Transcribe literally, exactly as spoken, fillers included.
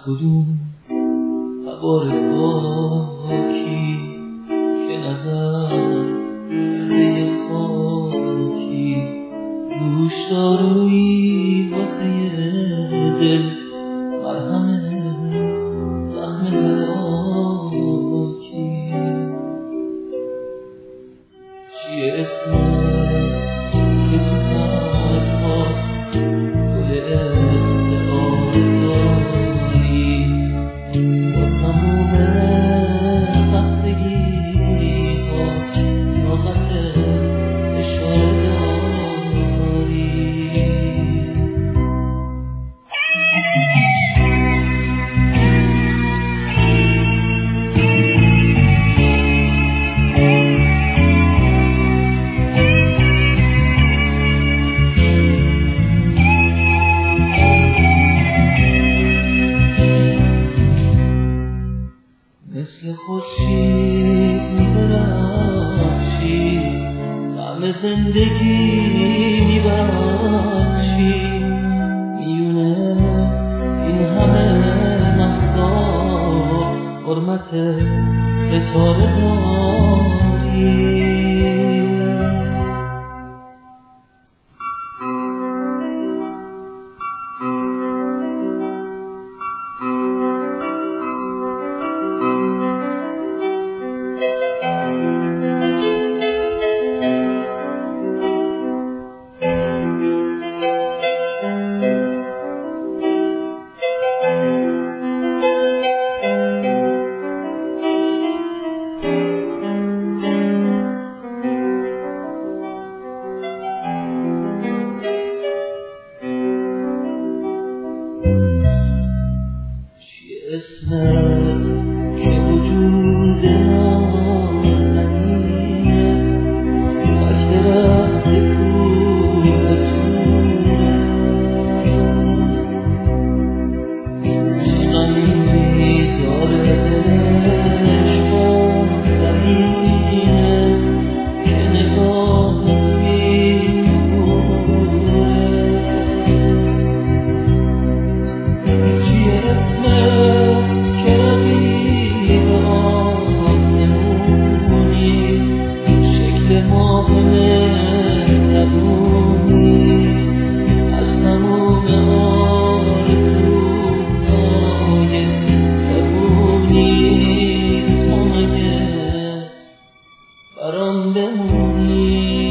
کدوم عبار پاکی که نظر کرده خاکی گوش دارویی واسه دل مرهم زخم هلاکی چیه اسمت که تو حرفا گل استعاره داری با تموم خستگی ها طاقت اشاره داری مثل خورشید می‌درخشی طعم زندگی می‌بخشی میونه این همه مهتاب حرمت ستاره داری اسمت که وجود نازنینه خاک درخت کوهتونه غمی داره دلش با زمینه که نگاه میکنه چیه اسمت که رقیب آسمونی شکل ماه مهربونی از تموم آرزوهای جوونی تو مگه برام بمونی